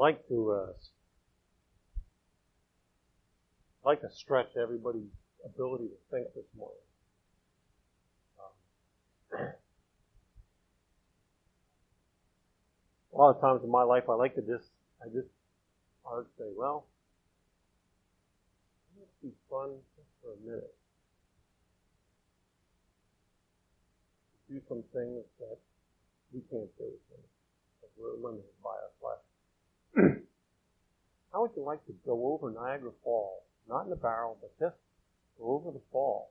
like to stretch everybody's ability to think this morning. A lot of times in my life, I would say, well, it must be fun just for a minute. Do some things that we can't do, because we're limited by our flesh. How would you like to go over Niagara Falls? Not in a barrel, but just go over the falls.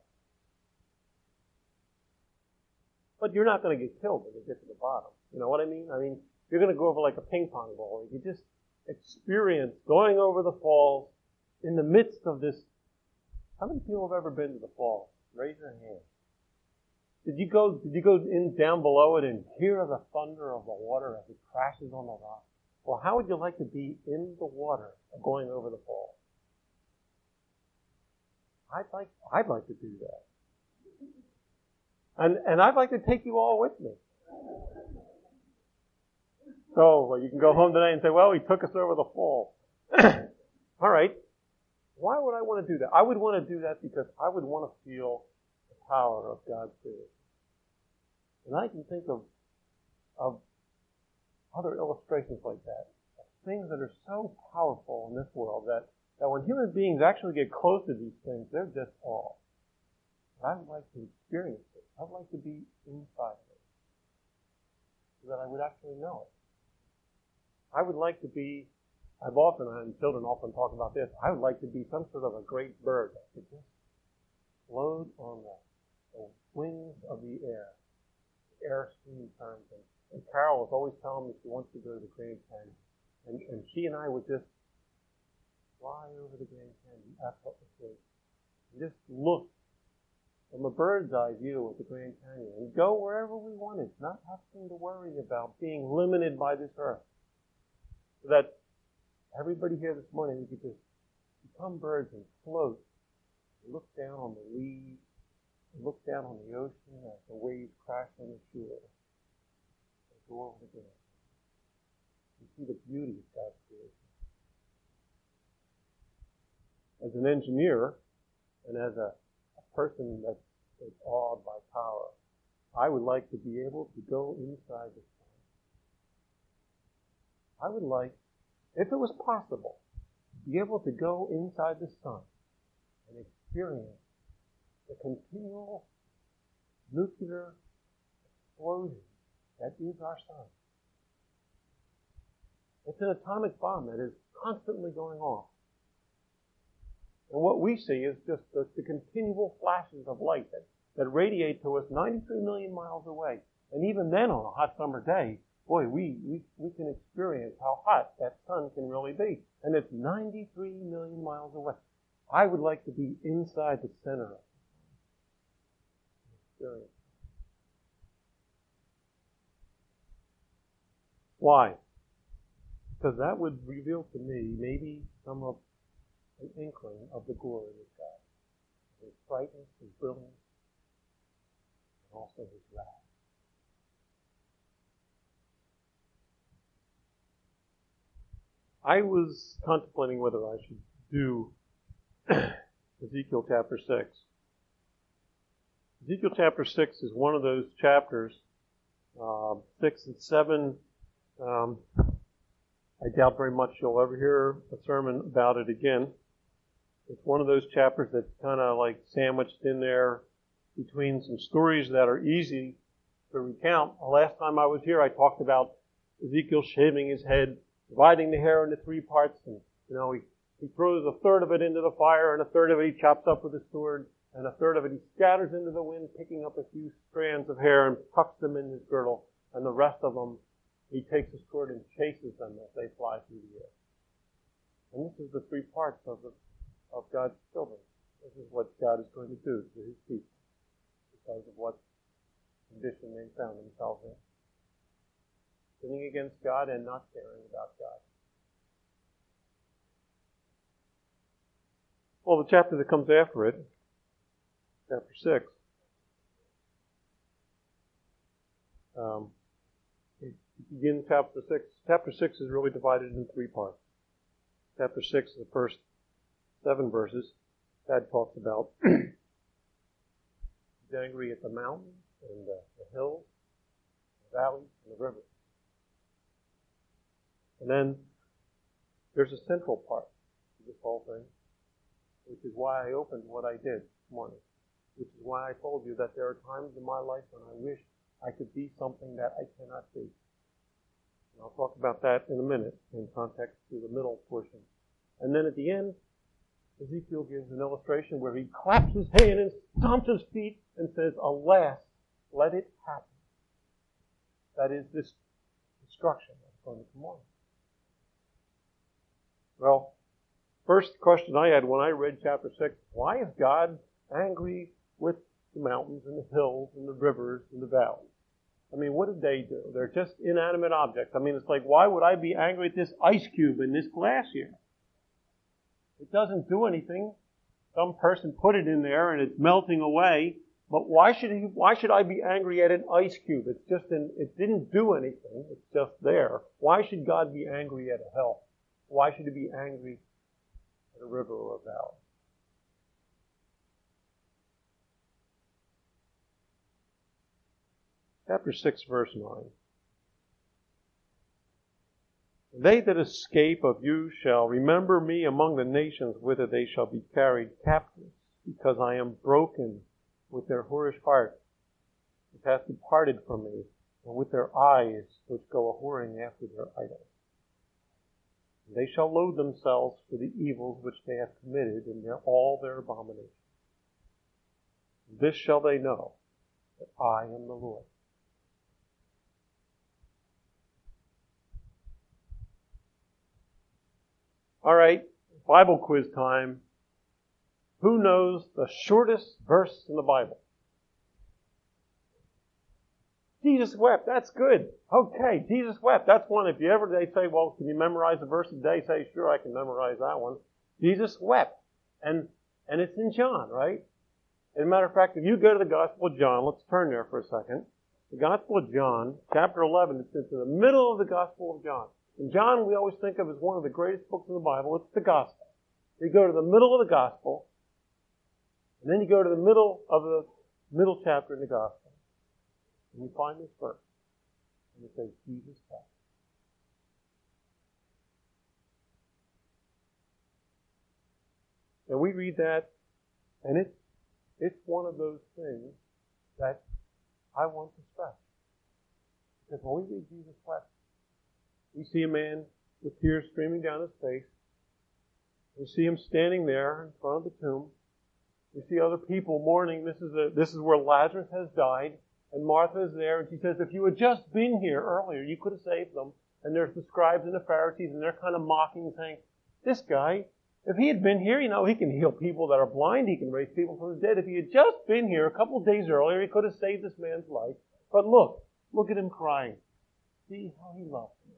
But you're not going to get killed when you get to the bottom. You know what I mean? You're going to go over like a ping pong ball. You just experience going over the falls in the midst of this. How many people have ever been to the falls? Raise your hand. Did you go in down below it and hear the thunder of the water as it crashes on the rock? Well, how would you like to be in the water going over the falls? I'd like to do that. And I'd like to take you all with me. So you can go home today and say, well, he took us over the falls. All right. Why would I want to do that? I would want to do that because I would want to feel the power of God's Spirit. And I can think of other illustrations like that. Things that are so powerful in this world that when human beings actually get close to these things, they're just awe. I would like to experience it. I'd like to be inside of it so that I would actually know it. I would like to be, and children often talk about this, I would like to be some sort of a great bird that could just float on the wings of the air. The air stream turns. And Carol was always telling me she wants to go to the Grand Canyon. And she and I would just fly over the Grand Canyon effortlessly and just look from a bird's eye view of the Grand Canyon and go wherever we wanted, not having to worry about being limited by this earth. So that everybody here this morning, we could just become birds and float, and look down on the leaves, and look down on the ocean as the waves crash on the shore, and go over the ground. You see the beauty of God's creation. As an engineer, and as a person that's awed by power, I would like to be able to go inside the sun. I would like, if it was possible, to be able to go inside the sun and experience the continual nuclear explosion that is our sun. It's an atomic bomb that is constantly going off. And what we see is just the continual flashes of light that radiate to us 93 million miles away. And even then, on a hot summer day, boy, we can experience how hot that sun can really be. And it's 93 million miles away. I would like to be inside the center of the experience. Why? Because that would reveal to me maybe some of an inkling of the glory of God. His brightness, His brilliance, and also His wrath. I was contemplating whether I should do Ezekiel chapter 6. Ezekiel chapter 6 is one of those chapters, 6 and 7. I doubt very much you'll ever hear a sermon about it again. It's one of those chapters that's kind of like sandwiched in there between some stories that are easy to recount. The last time I was here, I talked about Ezekiel shaving his head, dividing the hair into 3 parts, and he throws a third of it into the fire, and a third of it he chops up with a sword, and a third of it he scatters into the wind, picking up a few strands of hair and tucks them in his girdle, and the rest of them he takes a sword and chases them as they fly through the air. And this is the 3 parts of God's children. This is what God is going to do to His people because of what condition they found themselves in. Sinning against God and not caring about God. Well, the chapter that comes after it, chapter 6, Begin chapter 6. Chapter 6 is really divided into 3 parts. Chapter 6, the first 7 verses, God talks about he's angry at the mountains and the hills, the valleys, and the rivers. And then there's a central part to this whole thing, which is why I opened what I did this morning, which is why I told you that there are times in my life when I wish I could be something that I cannot be. And I'll talk about that in a minute in context to the middle portion. And then at the end, Ezekiel gives an illustration where he claps his hand and stomps his feet and says, "Alas, let it happen." That is this destruction that's going to come on. Well, first question I had when I read chapter 6, why is God angry with the mountains and the hills and the rivers and the valleys? I mean, what did they do? They're just inanimate objects. I mean, it's like, why would I be angry at this ice cube in this glass here? It doesn't do anything. Some person put it in there and it's melting away. But why should I be angry at an ice cube? It didn't do anything. It's just there. Why should God be angry at a hell? Why should he be angry at a river or a valley? Chapter 6, verse 9. They that escape of you shall remember me among the nations, whither they shall be carried captive, because I am broken with their whorish heart, which hath departed from me, and with their eyes which go a-whoring after their idols. And they shall loathe themselves for the evils which they have committed in all their abominations. This shall they know, that I am the Lord. All right, Bible quiz time. Who knows the shortest verse in the Bible? Jesus wept. That's good. Okay, Jesus wept. That's one. If they say, well, can you memorize a verse a day? Say, sure, I can memorize that one. Jesus wept. And it's in John, right? As a matter of fact, if you go to the Gospel of John, let's turn there for a second. The Gospel of John, chapter 11, it's in the middle of the Gospel of John. And John we always think of as one of the greatest books in the Bible. It's the Gospel. You go to the middle of the Gospel, and then you go to the middle of the middle chapter in the Gospel, and you find this verse. And it says, Jesus wept. And we read that, and it's one of those things that I want to stress. Because when we read Jesus wept, we see a man with tears streaming down his face. We see him standing there in front of the tomb. We see other people mourning. This is where Lazarus has died, and Martha is there, and she says, if you had just been here earlier, you could have saved them. And there's the scribes and the Pharisees, and they're kind of mocking, saying, this guy, if he had been here, he can heal people that are blind. He can raise people from the dead. If he had just been here a couple of days earlier, he could have saved this man's life. But look at him crying. See how he loves me.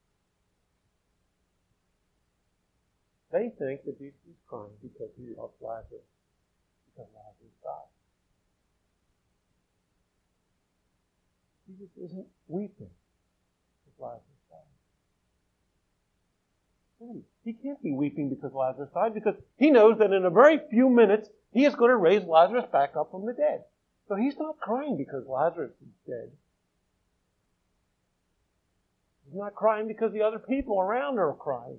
They think that Jesus is crying because he loves Lazarus, because Lazarus died. Jesus isn't weeping because Lazarus died. He can't be weeping because Lazarus died, because he knows that in a very few minutes he is going to raise Lazarus back up from the dead. So he's not crying because Lazarus is dead. He's not crying because the other people around are crying.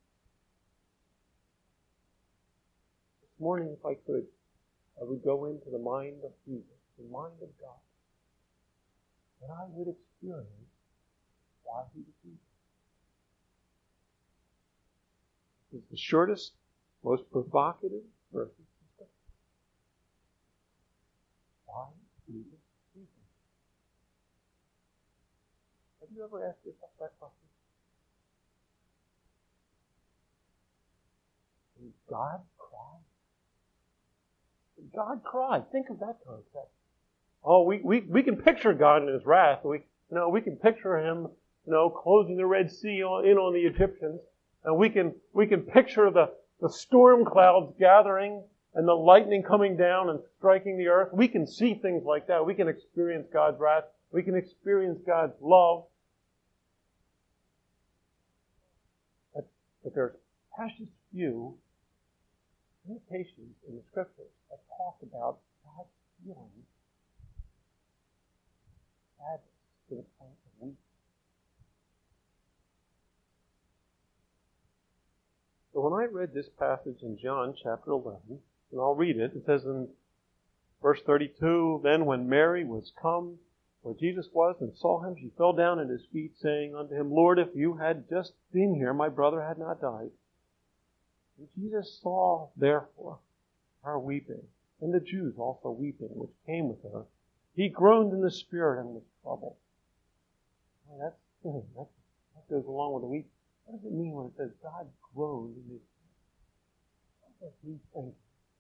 This morning, if I could, I would go into the mind of Jesus, the mind of God, and I would experience why he was weeping. It's the shortest, most provocative verse in Scripture. Why Jesus weeping? Have you ever asked yourself that question? Did God cry? Did God cry? Think of that concept. Oh, we can picture God in his wrath. We can picture him, closing the Red Sea in on the Egyptians. And we can picture the storm clouds gathering and the lightning coming down and striking the earth. We can see things like that. We can experience God's wrath. We can experience God's love. But there's precious few indications in the Scriptures that talk about God feeling sadness to the point of weeping. So when I read this passage in John chapter 11, and I'll read it, it says in verse 32, "Then when Mary was come where Jesus was and saw him, she fell down at his feet, saying unto him, Lord, if you had just been here, my brother had not died. And Jesus saw, therefore, her weeping, and the Jews also weeping, which came with her. He groaned in the spirit and was troubled." Well, that goes along with the weeping. What does it mean when it says God groaned in his spirit? What was he thinking?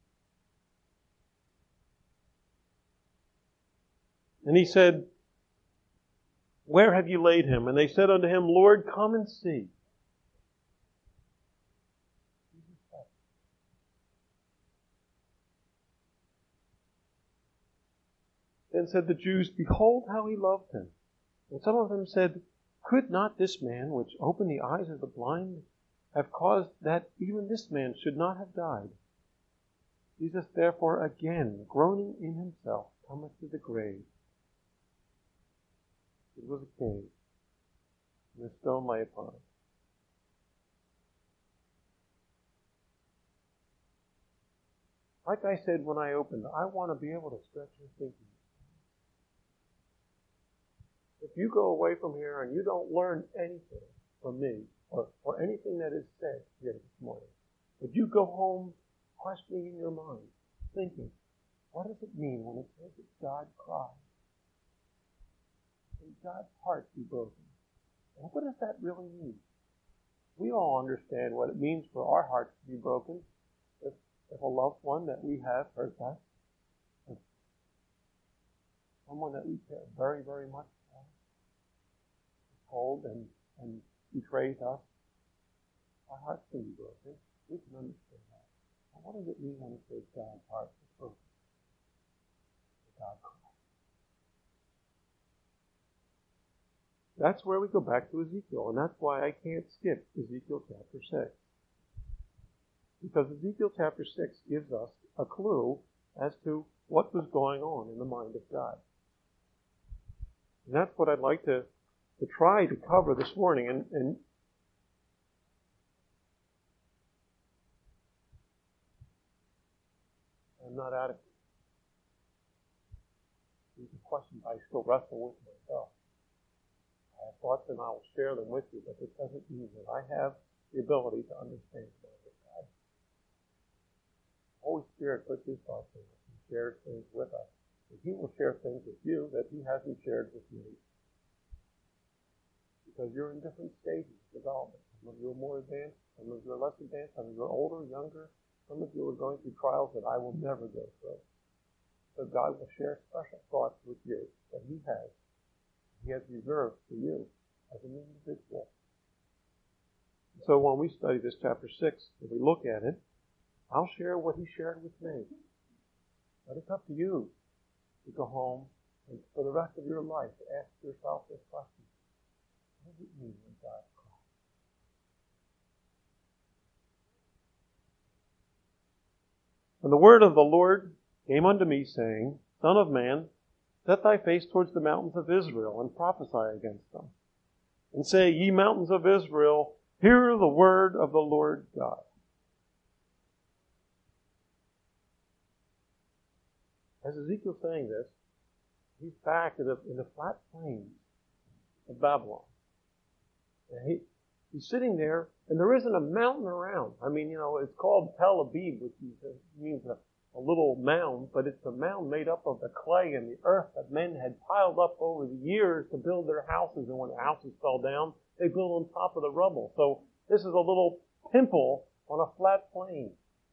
And he said, "Where have you laid him?" And they said unto him, "Lord, come and see." Then said the Jews, "Behold how he loved him." And some of them said, "Could not this man, which opened the eyes of the blind, have caused that even this man should not have died?" Jesus therefore again, groaning in himself, cometh to the grave. It was a cave, and a stone lay upon it. Like I said when I opened, I want to be able to stretch your thinking. If you go away from here and you don't learn anything from me, or anything that is said here this morning, but you go home questioning in your mind, thinking, what does it mean when it says that God cried? And God's heart be broken. And what does that really mean? We all understand what it means for our hearts to be broken if a loved one that we have hurts us, if someone that we care very, very much about is cold and betrays us. Our hearts can be broken. We can understand that. But what does it mean when it says God's heart is broken? God cried. That's where we go back to Ezekiel, and that's why I can't skip Ezekiel chapter 6. Because Ezekiel chapter 6 gives us a clue as to what was going on in the mind of God. And that's what I'd like to try to cover this morning. And I'm not adequate. These are questions I still wrestle with myself. I have thoughts and I will share them with you, but this doesn't mean that I have the ability to understand the mind of God. The Holy Spirit puts His thoughts in us and shares things with us. And He will share things with you that He hasn't shared with me. Because you're in different stages of development. Some of you are more advanced, some of you are less advanced, some of you are older, younger. Some of you are going through trials that I will never go through. So God will share special thoughts with you that He has. He has reserved for you as an individual. So when we study this chapter 6, and we look at it, I'll share what He shared with me. But it's up to you to go home and for the rest of your life ask yourself this question. What does it mean when God cries? And the word of the Lord came unto me, saying, Son of man, set thy face towards the mountains of Israel, and prophesy against them. And say, Ye mountains of Israel, hear the word of the Lord God. As Ezekiel's saying this, he's back in the flat plains of Babylon. And he's sitting there, and there isn't a mountain around. I mean, it's called Tel Aviv, which means a little mound, but it's a mound made up of the clay and the earth that men had piled up over the years to build their houses. And when the houses fell down, they built on top of the rubble. So this is a little pimple on a flat plain.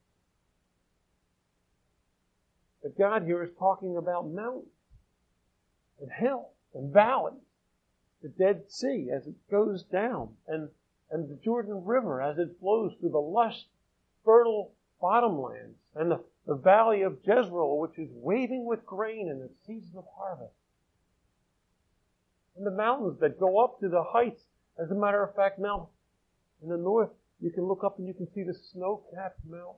But God here is talking about mountains and hills and valleys. The Dead Sea as it goes down, and the Jordan River as it flows through the lush, fertile bottomlands, and the valley of Jezreel, which is waving with grain in the season of harvest. And the mountains that go up to the heights. As a matter of fact, in the north, You can look up and you can see the snow-capped mountains.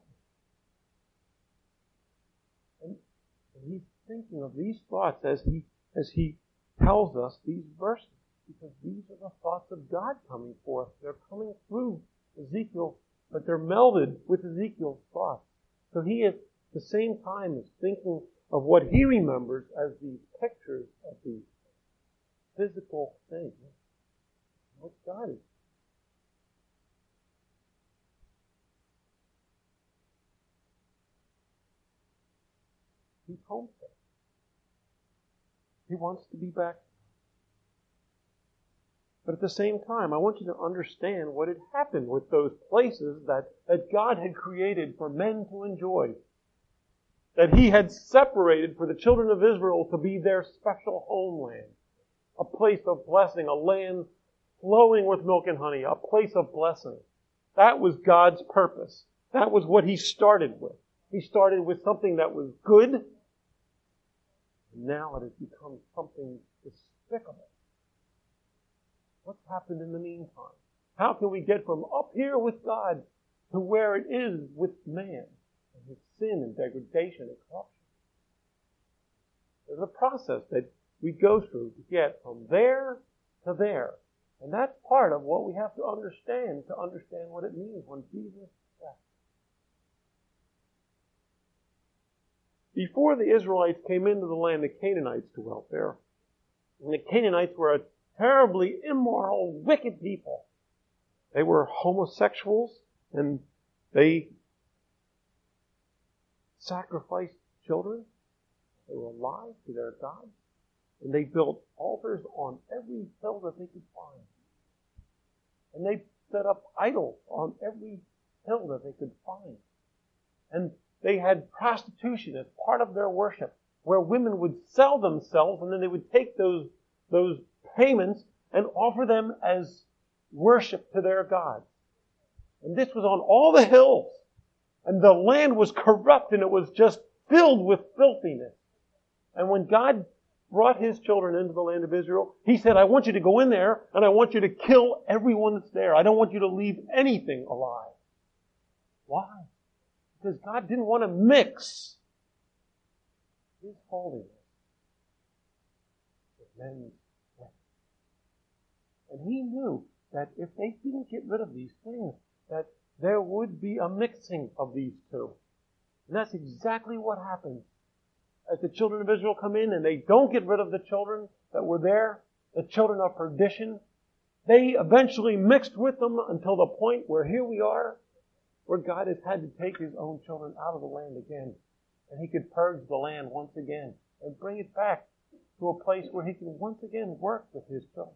And he's thinking of these thoughts as he tells us these verses, because these are the thoughts of God coming forth. They're coming through Ezekiel, but they're melded with Ezekiel's thoughts. So he at the same time is thinking of what he remembers as these pictures of these physical things. What God is. He's homesick. He wants to be back. But at the same time, I want you to understand what had happened with those places that God had created for men to enjoy. That He had separated for the children of Israel to be their special homeland. A place of blessing, a land flowing with milk and honey, a place of blessing. That was God's purpose. That was what He started with. He started with something that was good, and now it has become something despicable. What's happened in the meantime? How can we get from up here with God to where it is with man and his sin and degradation and corruption? There's a process that we go through to get from there to there. And that's part of what we have to understand what it means when Jesus left. Before the Israelites came into the land, the Canaanites dwelt there. And the Canaanites were a terribly immoral, wicked people. They were homosexuals, and they sacrificed children. They were alive to their gods. And they built altars on every hill that they could find. And they set up idols on every hill that they could find. And they had prostitution as part of their worship, where women would sell themselves, and then they would take those payments and offer them as worship to their gods. And this was on all the hills. And the land was corrupt, and it was just filled with filthiness. And when God brought His children into the land of Israel, He said, I want you to go in there, and I want you to kill everyone that's there. I don't want you to leave anything alive. Why? Because God didn't want to mix His holiness with men's sin. And He knew that if they didn't get rid of these things, that there would be a mixing of these two. And that's exactly what happens. As the children of Israel come in and they don't get rid of the children that were there, the children of perdition, they eventually mixed with them until the point where here we are, where God has had to take His own children out of the land again. And He could purge the land once again and bring it back to a place where He can once again work with His children.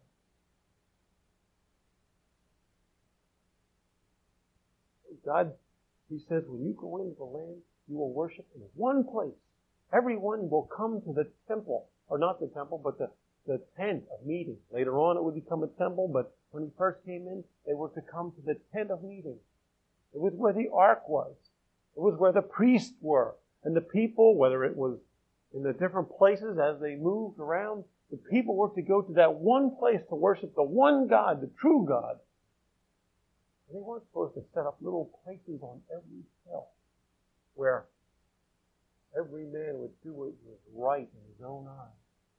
God, He says, when you go into the land, you will worship in one place. Everyone will come to the temple, or not the temple, but the tent of meeting. Later on it would become a temple, but when He first came in, they were to come to the tent of meeting. It was where the ark was. It was where the priests were. And the people, whether it was in the different places as they moved around, the people were to go to that one place to worship the one God, the true God. And they weren't supposed to set up little places on every hill where every man would do what was right in his own eyes.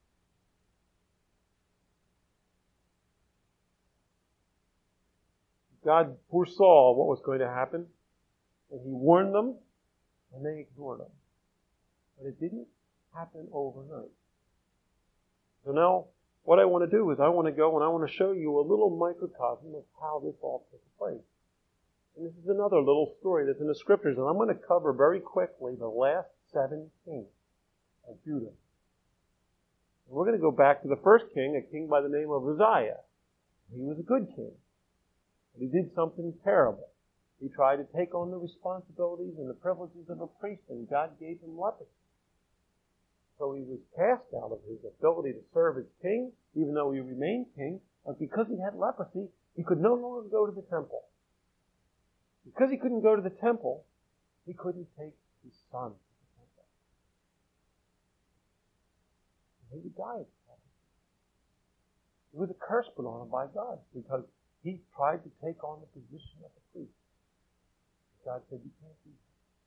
God foresaw what was going to happen, and He warned them, and they ignored Him. But it didn't happen overnight. So now, what I want to do is I want to go and I want to show you a little microcosm of how this all took place. And this is another little story that's in the Scriptures, and I'm going to cover very quickly the last 7 kings of Judah. And we're going to go back to the first king, a king by the name of Uzziah. He was a good king. But he did something terrible. He tried to take on the responsibilities and the privileges of a priest, and God gave him leprosy. So he was cast out of his ability to serve as king, even though he remained king. But because he had leprosy, he could no longer go to the temple. Because he couldn't go to the temple, he couldn't take his son to the temple. And he would die. It was a curse put on him by God because he tried to take on the position of a priest. God said, you can't do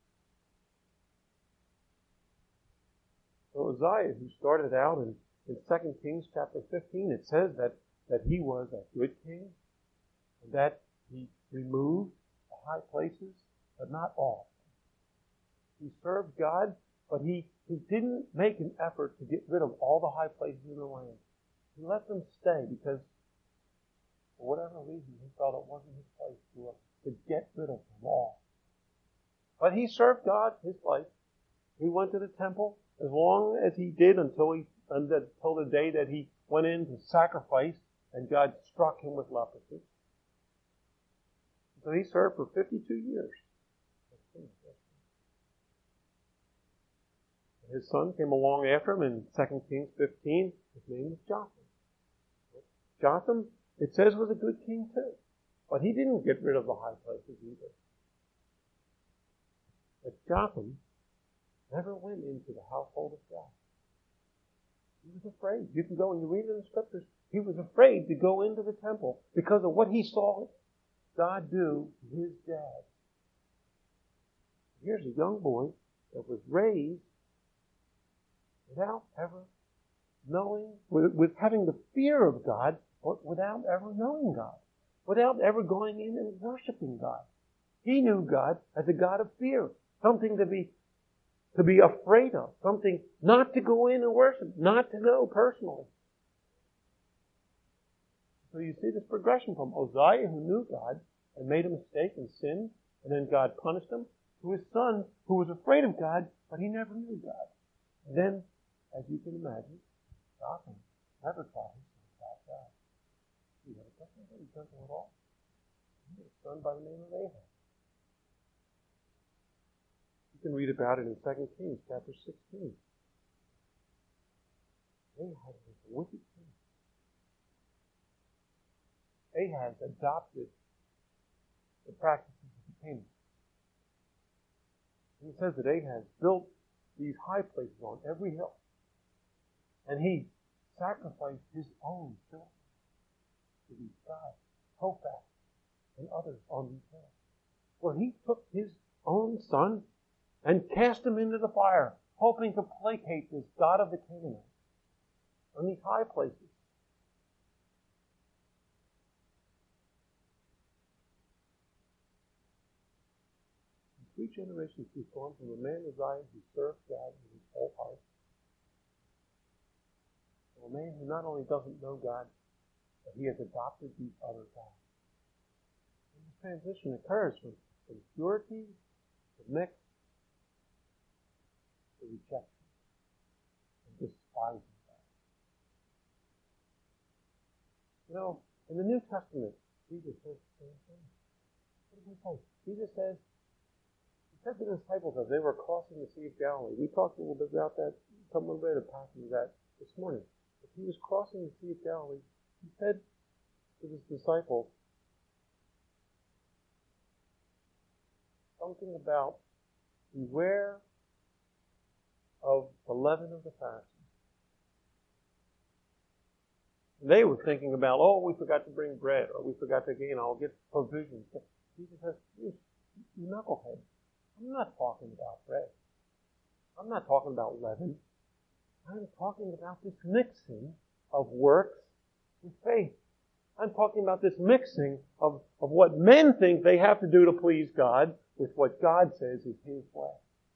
that. So Uzziah, who started out in 2 Kings chapter 15, it says that he was a good king, and that he removed the high places, but not all. He served God, but he didn't make an effort to get rid of all the high places in the land. He let them stay because, for whatever reason, he felt it wasn't his place to get rid of them all. But he served God his life. He went to the temple as long as he did until the day that he went in to sacrifice and God struck him with leprosy. So he served for 52 years. His son came along after him in 2 Kings 15. His name was Jotham. Jotham, it says, was a good king too. But he didn't get rid of the high places either. But Jotham never went into the household of God. He was afraid. You can go and you read it in the scriptures. He was afraid to go into the temple because of what he saw God do to his dad. Here's a young boy that was raised without ever knowing, with having the fear of God, but without ever knowing God, without ever going in and worshiping God. He knew God as a God of fear, something to be afraid of, something not to go in and worship, not to know personally. So you see this progression from Uzziah, who knew God and made a mistake and sinned, and then God punished him, to his son, who was afraid of God, but he never knew God. And then, as you can imagine, Jotham never taught his son about God. He never taught him at all. He had a son by the name of Ahab. You can read about it in 2 Kings chapter 16. Ahab was a wicked king. Ahab adopted the practices of the Canaanites. And it says that Ahab built these high places on every hill. And he sacrificed his own children to these gods, Topheth and others on these hills. Where he took his own son and cast him into the fire, hoping to placate this god of the Canaanites on these high places. 3 generations we've gone from a man Uzziah who served God with his whole heart, to a man who not only doesn't know God, but he has adopted these other gods. And the transition occurs from purity to mix to rejection and despising God. You know, in the New Testament, Jesus says the same thing. What does he say? Jesus says, he said to the disciples as they were crossing the Sea of Galilee. We talked a little bit about that, someone read a passage of that this morning. As he was crossing the Sea of Galilee, he said to his disciples something about beware of the leaven of the Pharisees. And they were thinking about, oh, we forgot to bring bread, or we forgot to, get provisions. But Jesus says, you knucklehead, I'm not talking about bread. I'm not talking about leaven. I'm talking about this mixing of works with faith. I'm talking about this mixing of what men think they have to do to please God with what God says is His way.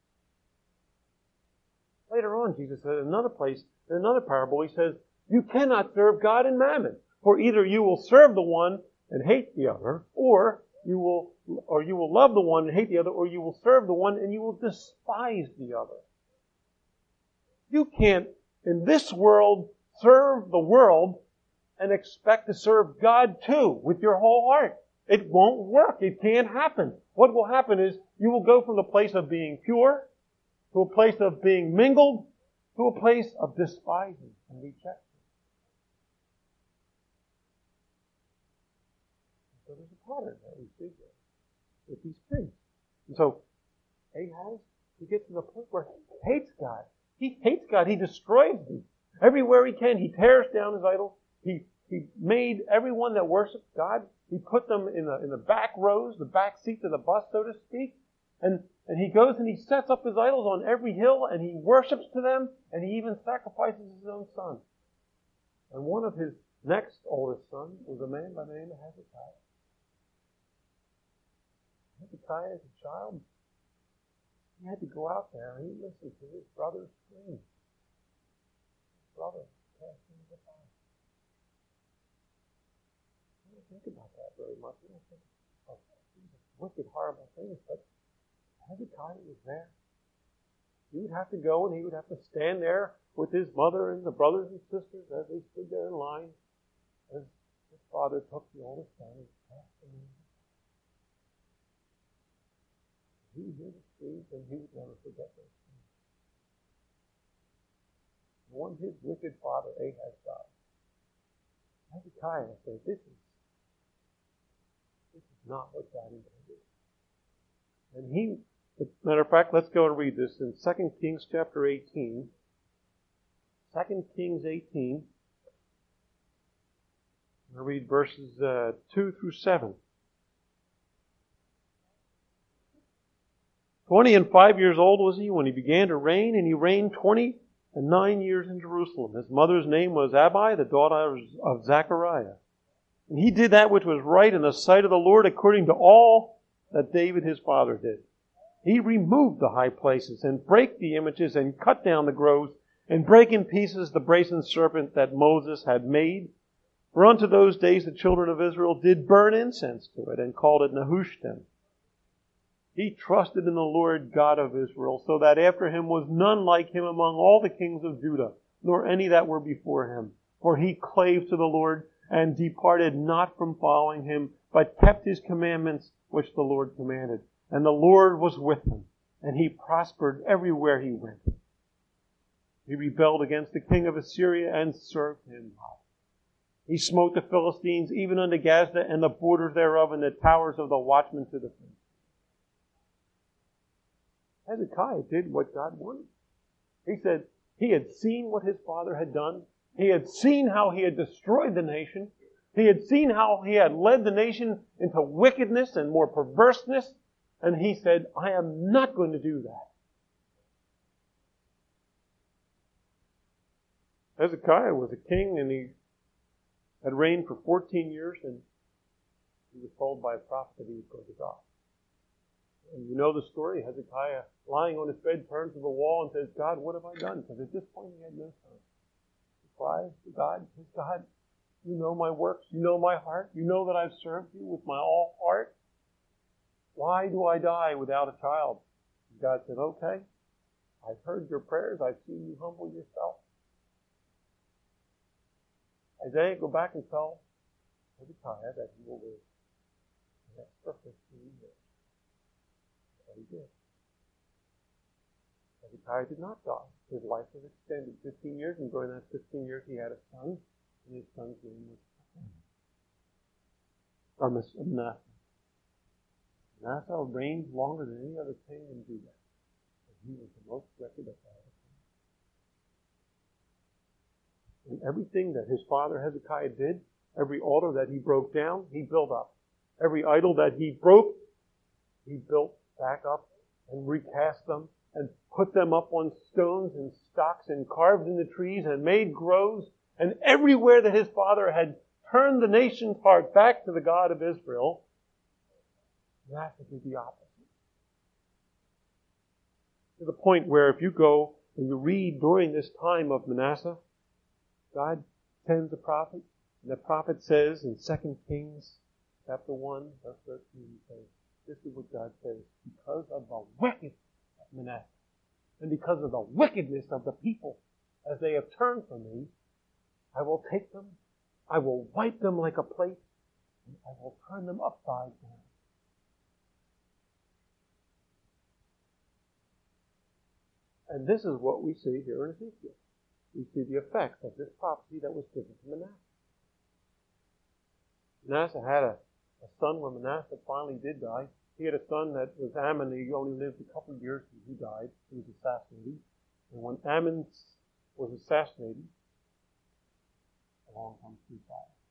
Later on, Jesus said in another place, in another parable, He says, you cannot serve God and mammon, for either you will serve the one and hate the other, or you will love the one and hate the other, or you will serve the one and you will despise the other. You can't, in this world, serve the world and expect to serve God too with your whole heart. It won't work. It can't happen. What will happen is you will go from the place of being pure to a place of being mingled to a place of despising and rejection. So there's a pattern that we see here with these things. And so Ahaz, he gets to the point where he hates God. He hates God. He destroys them. Everywhere he can, he tears down his idols. He He made everyone that worships God, He put them in the back rows, the back seats of the bus, so to speak. And He goes and He sets up His idols on every hill, and He worships to them, and He even sacrifices His own son. And one of His next oldest sons was a man by the name of Hezekiah. Hezekiah, as a child, he had to go out there and he listened to his brother scream. His brother cast him into fire. I don't think about that very much. I don't think of these wicked, horrible things, but Hezekiah was there. He would have to go and he would have to stand there with his mother and the brothers and sisters as they stood there in line, as his father took the oldest son and cast him into. He would hear the screams and he would never forget those screams. When his wicked father Ahaz died, Hezekiah said, this is not what God intended. And he, as a matter of fact, let's go and read this in 2 Kings chapter 18. 2 Kings 18. I'll read verses 2 through 7. 25 years old was he when he began to reign, and he reigned 29 years in Jerusalem. His mother's name was Abi, the daughter of Zechariah. And he did that which was right in the sight of the Lord, according to all that David his father did. He removed the high places, and brake the images, and cut down the groves, and brake in pieces the brazen serpent that Moses had made. For unto those days the children of Israel did burn incense to it, and called it Nehushtan. He trusted in the Lord God of Israel, so that after him was none like him among all the kings of Judah, nor any that were before him. For he clave to the Lord, and departed not from following him, but kept his commandments which the Lord commanded. And the Lord was with him, and he prospered everywhere he went. He rebelled against the king of Assyria, and served him not. He smote the Philistines, even unto Gaza, and the borders thereof, and the towers of the watchmen to the fence. Hezekiah did what God wanted. He said he had seen what his father had done. He had seen how he had destroyed the nation. He had seen how he had led the nation into wickedness and more perverseness. And he said, I am not going to do that. Hezekiah was a king, and he had reigned for 14 years, and he was told by a prophet that he was going to die. And you know the story. Hezekiah, lying on his bed, turns to the wall and says, God, what have I done? Because at this point he had no son. He cries to God, says, God, you know my works. You know my heart. You know that I've served you with my all heart. Why do I die without a child? And God said, okay, I've heard your prayers. I've seen you humble yourself. Isaiah, go back and tell Hezekiah that he will live. And that's for 15 years. He did. Hezekiah did not die. His life was extended 15 years, and during that 15 years he had a son, and his son's name was Manasseh. Manasseh reigned longer than any other king in Judah, and he was the most wicked of all the kings. And everything that his father Hezekiah did, every altar that he broke down, he built up. Every idol that he broke, he built back up and recast them and put them up on stones and stocks and carved in the trees and made groves. And everywhere that his father had turned the nation's heart back to the God of Israel, Manasseh did the opposite. To the point where if you go and you read during this time of Manasseh, God sends a prophet, and the prophet says in 2 Kings chapter 1, verse 13, he says, this is what God says, because of the wickedness of Manasseh, and because of the wickedness of the people, as they have turned from me, I will take them, I will wipe them like a plate, and I will turn them upside down. And this is what we see here in Ezekiel. We see the effects of this prophecy that was given to Manasseh. Manasseh had a son when Manasseh finally did die. He had a son that was Ammon. He only lived a couple of years and he died. He was assassinated. And when Ammon was assassinated, along comes Uzziah.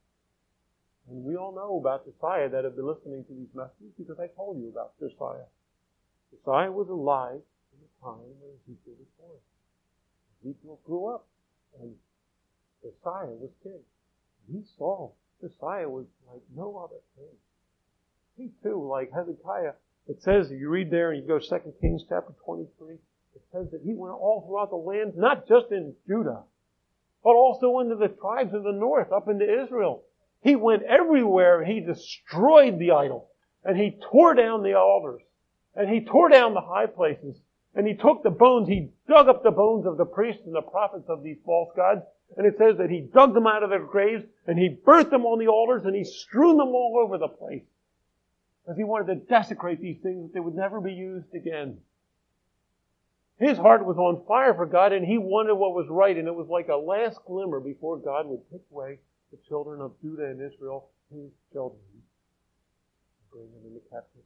And we all know about Josiah that have been listening to these messages because I told you about Josiah. Josiah was alive in the time when Ezekiel was born. Ezekiel grew up and Josiah was king. He saw Josiah was like no other king. He too, like Hezekiah, it says, you read there and you go 2 Kings chapter 23, it says that he went all throughout the land, not just in Judah, but also into the tribes of the north, up into Israel. He went everywhere. He destroyed the idol. And he tore down the altars. And he tore down the high places. And he took the bones. He dug up the bones of the priests and the prophets of these false gods. And it says that he dug them out of their graves. And he burnt them on the altars. And he strewed them all over the place. Because he wanted to desecrate these things that they would never be used again. His heart was on fire for God. And he wanted what was right. And it was like a last glimmer before God would take away the children of Judah and Israel, his children, and bring them into captivity.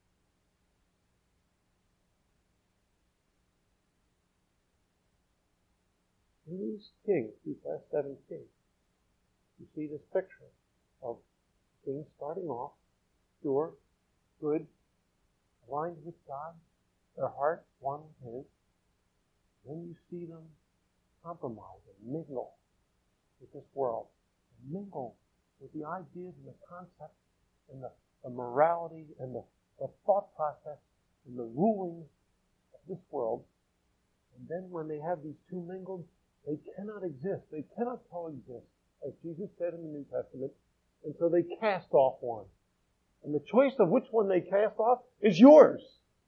In these kings, these last 7 kings, you see this picture of kings starting off, pure, good, aligned with God, their heart one with His. Then you see them compromise and mingle with this world. Mingle with the ideas and the concepts and the morality and the thought process and the rulings of this world. And then when they have these two mingled, they cannot exist. They cannot coexist, as Jesus said in the New Testament. And so they cast off one. And the choice of which one they cast off is yours.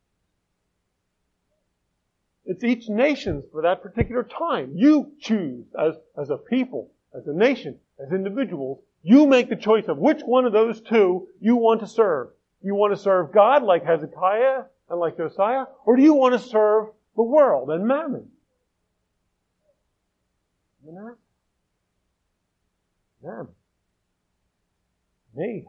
It's each nation's for that particular time. You choose as a people, as a nation, as individuals, you make the choice of which one of those two you want to serve. Do you want to serve God like Hezekiah and like Josiah? Or do you want to serve the world and mammon? Mammon. Me.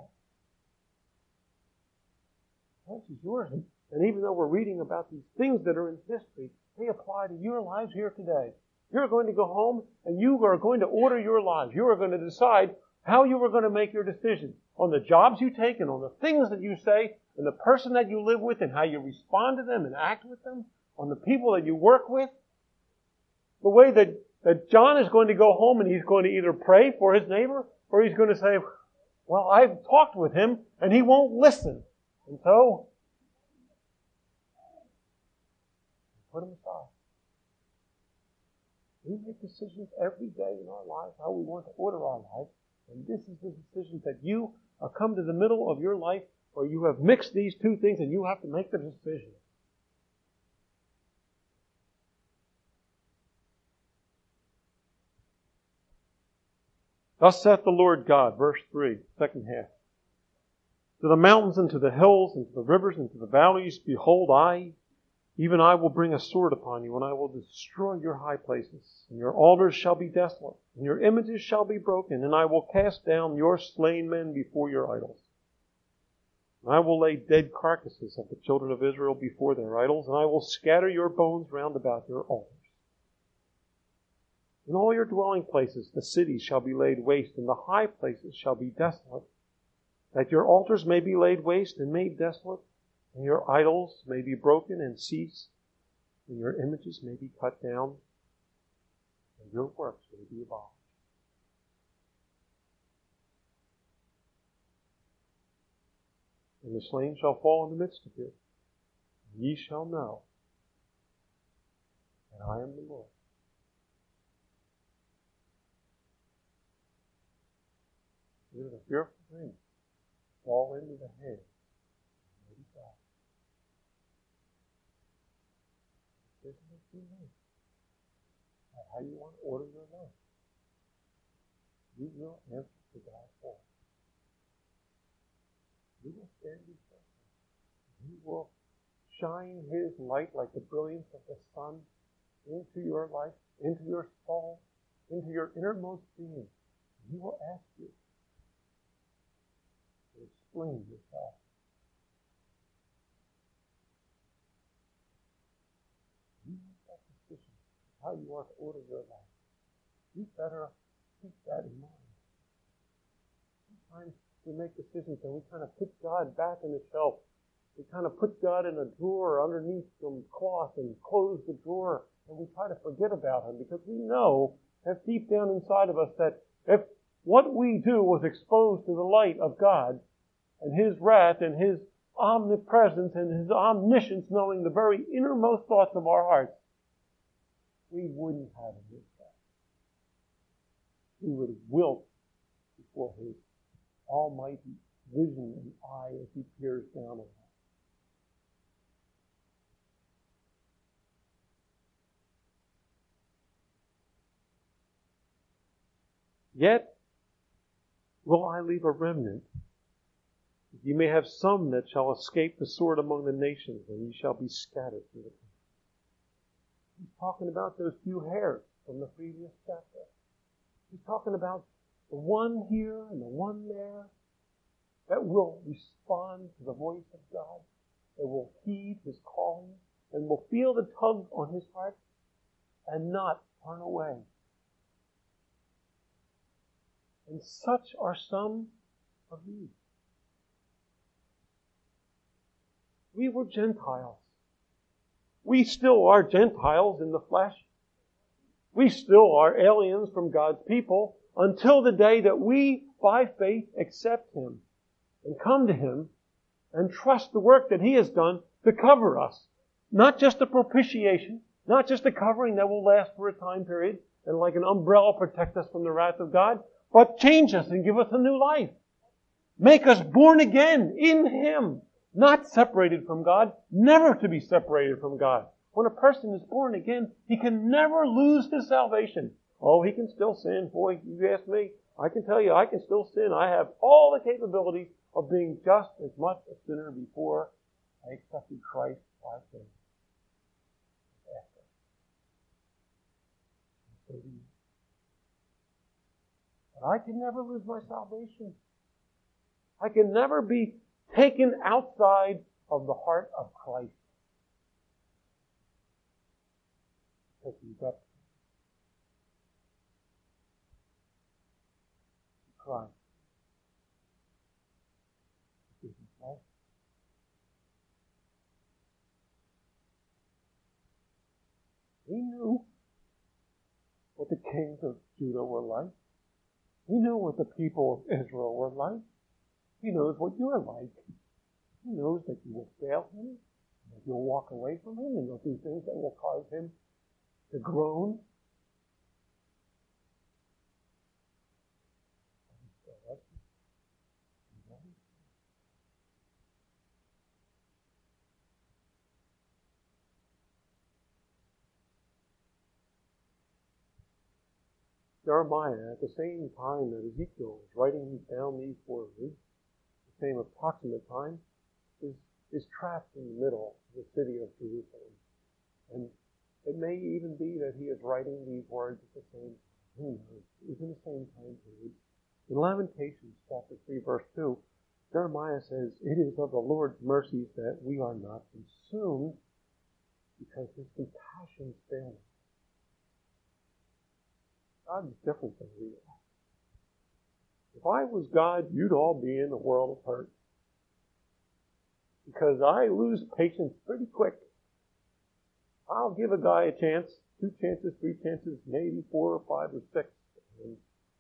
The choice is yours. And even though we're reading about these things that are in history, they apply to your lives here today. You're going to go home and you are going to order your lives. You are going to decide how you are going to make your decisions on the jobs you take and on the things that you say and the person that you live with and how you respond to them and act with them, on the people that you work with. The way that John is going to go home and he's going to either pray for his neighbor or he's going to say, well, I've talked with him and he won't listen. And so, put him aside. We make decisions every day in our lives, how we want to order our life. And this is the decision that you are come to the middle of your life where you have mixed these two things and you have to make the decision. Thus saith the Lord God, verse 3, second half. To the mountains and to the hills and to the rivers and to the valleys, behold, even I will bring a sword upon you, and I will destroy your high places, and your altars shall be desolate, and your images shall be broken, and I will cast down your slain men before your idols. And I will lay dead carcasses of the children of Israel before their idols, and I will scatter your bones round about your altars. In all your dwelling places the cities shall be laid waste, and the high places shall be desolate, that your altars may be laid waste and made desolate, and your idols may be broken and cease, and your images may be cut down, and your works may be abolished. And the slain shall fall in the midst of you, and ye shall know that I am the Lord. It is a fearful thing to fall into the hands of mighty God. Decision that you make about how you want to order your life. You will answer to God for it. You will stand before Him. He will shine His light like the brilliance of the sun into your life, into your soul, into your innermost being. He will ask you to explain yourself. You make that decision of how you are to order your life. You better keep that in mind. Sometimes we make decisions and we kind of put God back in the shelf. We kind of put God in a drawer underneath some cloth and close the drawer, and we try to forget about Him because we know that deep down inside of us that if what we do was exposed to the light of God and His wrath and His omnipresence and His omniscience, knowing the very innermost thoughts of our hearts, we wouldn't have His wrath. We would wilt before His almighty vision and eye as He peers down on us. Yet will I leave a remnant. You may have some that shall escape the sword among the nations, and ye shall be scattered through the country. He's talking about those few hairs from the previous chapter. He's talking about the one here and the one there that will respond to the voice of God, that will heed His calling, and will feel the tug on His heart and not turn away. And such are some of you. We were Gentiles. We still are Gentiles in the flesh. We still are aliens from God's people until the day that we, by faith, accept Him and come to Him and trust the work that He has done to cover us. Not just a propitiation, not just a covering that will last for a time period and like an umbrella protect us from the wrath of God, but change us and give us a new life. Make us born again in Him, not separated from God, never to be separated from God. When a person is born again, he can never lose his salvation. Oh, he can still sin. Boy, you ask me, I can tell you I can still sin. I have all the capability of being just as much a sinner before I accepted Christ by faith. But I can never lose my salvation. I can never be taken outside of the heart of Christ. Because He's up to Christ. He knew what the kings of Judah were like. He knew what the people of Israel were like. He knows what you're like. He knows that you will fail Him, that you'll walk away from Him, and you'll do things that will cause Him to groan. Jeremiah, at the same time that Ezekiel was writing down these words, the same approximate time, is trapped in the middle of the city of Jerusalem. And it may even be that he is writing these words at the same time. Who knows? It was in the same time period. In Lamentations chapter 3, verse 2, Jeremiah says, "It is of the Lord's mercies that we are not consumed, because His compassions fail us." God is different than we are. If I was God, you'd all be in a world of hurt. Because I lose patience pretty quick. I'll give a guy a chance, 2 chances, 3 chances, maybe 4 or 5 or 6. And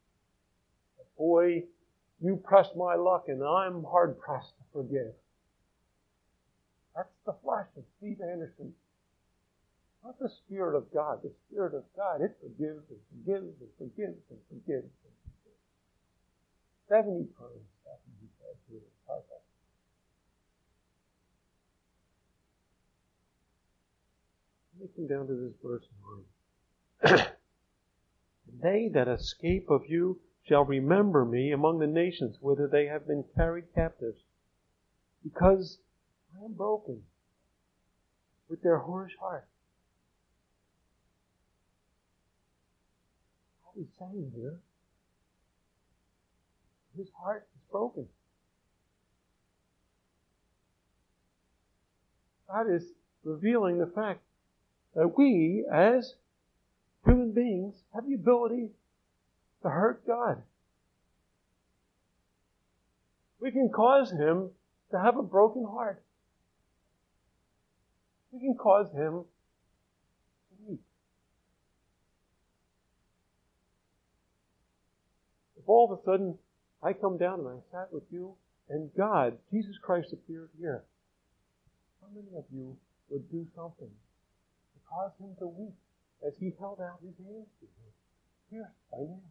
boy, you press my luck and I'm hard pressed to forgive. That's the flesh of Steve Anderson. Not the Spirit of God. The Spirit of God, it forgives and forgives and forgives and forgives and forgives. 70 times after He said to His disciples. Let me come down to this verse 9. They that escape of you shall remember me among the nations, whither they have been carried captives, because I am broken with their whorish heart. What he's saying here, his heart is broken. God is revealing the fact that we, as human beings, have the ability to hurt God. We can cause him to have a broken heart. We can cause him to weep. If all of a sudden I come down and I sat with you and God, Jesus Christ, appeared here, how many of you would do something to cause him to weep as he held out his hands to you, pierced by nails?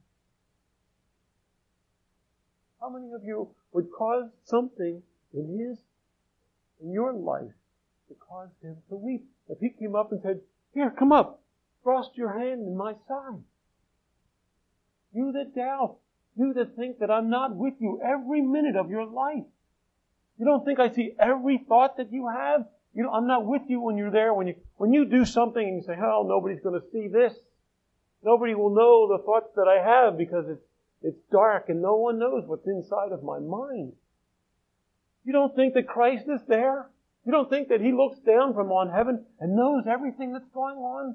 How many of you would cause something in your life to cause him to weep? If he came up and said, "Here, come up, thrust your hand in my side." You that doubt, you that think that I'm not with you every minute of your life. You don't think I see every thought that you have? I'm not with you when you're there. When you do something and you say, "Oh, nobody's going to see this. Nobody will know the thoughts that I have because it's dark and no one knows what's inside of my mind." You don't think that Christ is there? You don't think that he looks down from on heaven and knows everything that's going on?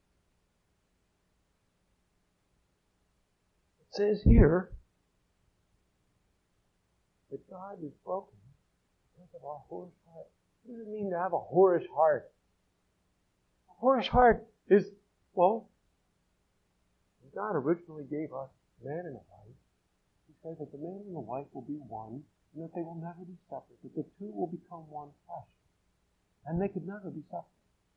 It says here that God is broken because of our whorish heart. What does it mean to have a whorish heart? A whorish heart is, when God originally gave us a man and a wife, he said that the man and the wife will be one, and that they will never be separate, that the two will become one flesh. And they could never be separate.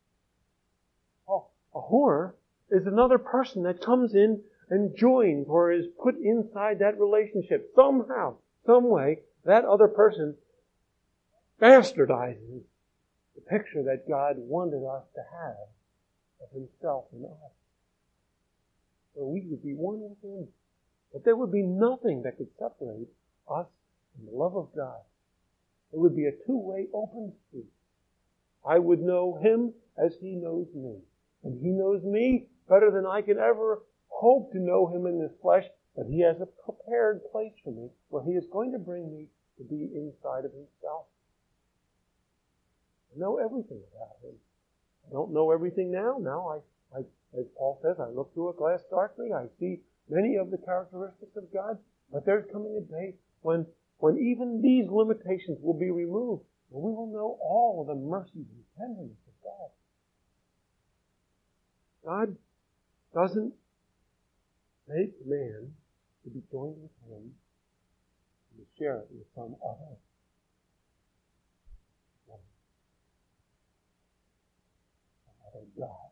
A whore is another person that comes in and joins or is put inside that relationship. Somehow, some way, that other person bastardizes the picture that God wanted us to have of himself and us. So we would be one with him. But there would be nothing that could separate us from the love of God. It would be a two-way open street. I would know him as he knows me. And he knows me better than I could ever hope to know him in this flesh. But he has a prepared place for me where he is going to bring me to be inside of himself. I know everything about him. I don't know everything now. Now, as Paul says, I look through a glass darkly. I see many of the characteristics of God. But there's coming a day when even these limitations will be removed. And we will know all of the mercies and tenderness of God. God doesn't make man to be joined with him and to share it with some other. Some other God.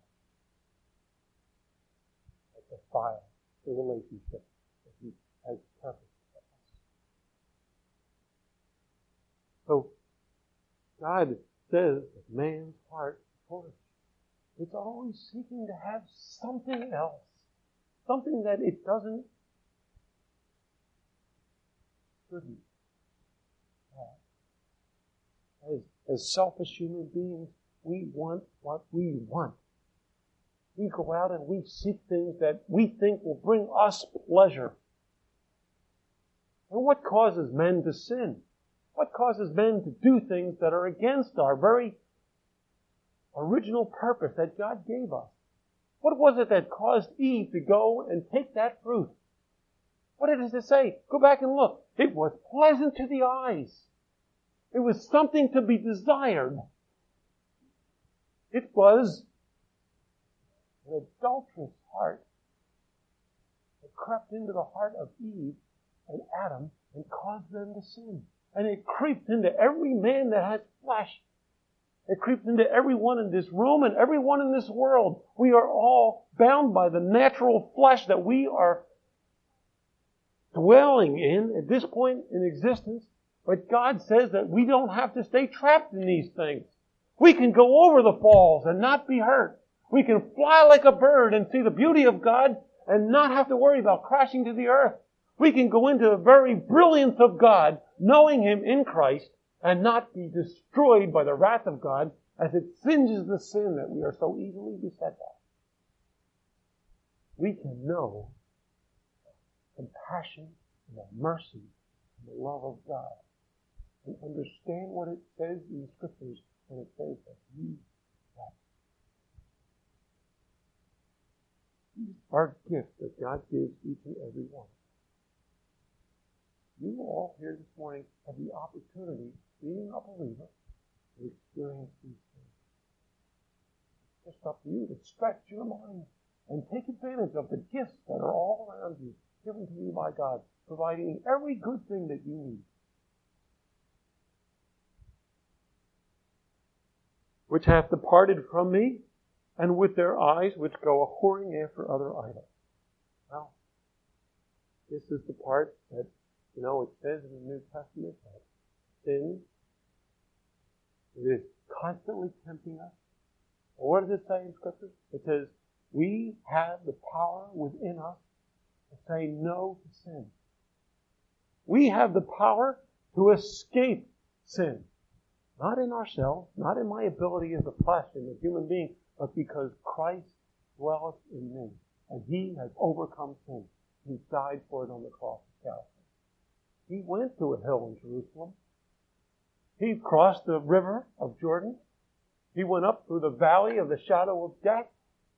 That defile the relationship that he has purposed for us. So, God says that man's heart is foolish. It's always seeking to have something else. Something that it shouldn't have. As selfish human beings, we want what we want. We go out and we seek things that we think will bring us pleasure. And what causes men to sin? What causes men to do things that are against our very original purpose that God gave us? What was it that caused Eve to go and take that fruit? What did it say? Go back and look. It was pleasant to the eyes. It was something to be desired. It was an adulterous heart that crept into the heart of Eve and Adam and caused them to sin. And it creeps into every man that has flesh. It creeps into everyone in this room and everyone in this world. We are all bound by the natural flesh that we are dwelling in at this point in existence. But God says that we don't have to stay trapped in these things. We can go over the falls and not be hurt. We can fly like a bird and see the beauty of God and not have to worry about crashing to the earth. We can go into the very brilliance of God, knowing him in Christ, and not be destroyed by the wrath of God as it singes the sin that we are so easily beset by. We can know the compassion and the mercy and the love of God and understand what it says in the Scriptures when it says that He wept. These are gifts that God gives each and every one. You all all here this morning have the opportunity, being a believer, to experience these things. It's just up to you to stretch your mind and take advantage of the gifts that are all around you, given to you by God, providing every good thing that you need. Which hath departed from me, and with their eyes which go a-whoring after other idols. Well, this is the part that, it says in the New Testament that sin is constantly tempting us. Well, what does it say in Scripture? It says, we have the power within us to say no to sin. We have the power to escape sin. Not in ourselves, not in my ability as a flesh and a human being, but because Christ dwelleth in me. And He has overcome sin. He died for it on the cross of Calvary. He went to a hill in Jerusalem. He crossed the river of Jordan. He went up through the valley of the shadow of death.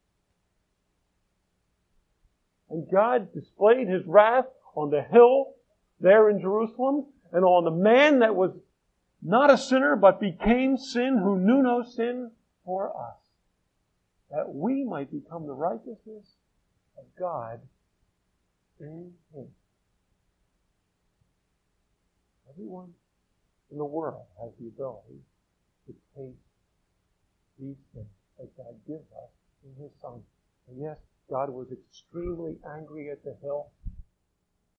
And God displayed His wrath on the hill there in Jerusalem and on the man that was not a sinner, but became sin, who knew no sin, for us, that we might become the righteousness of God in Him. Everyone in the world has the ability to taste these things that God gives us in His Son. And yes, God was extremely angry at the hill